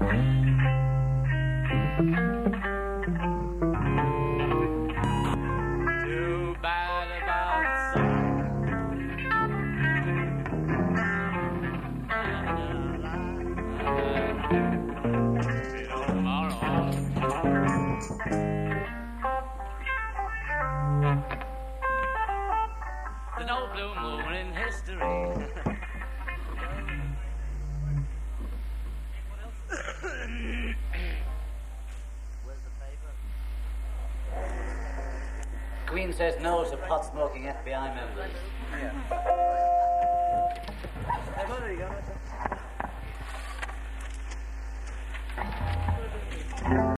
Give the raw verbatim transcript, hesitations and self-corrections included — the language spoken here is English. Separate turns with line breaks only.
Too bad about the no blue moon in history.
Queen says no to pot-smoking F B I members.
Yeah.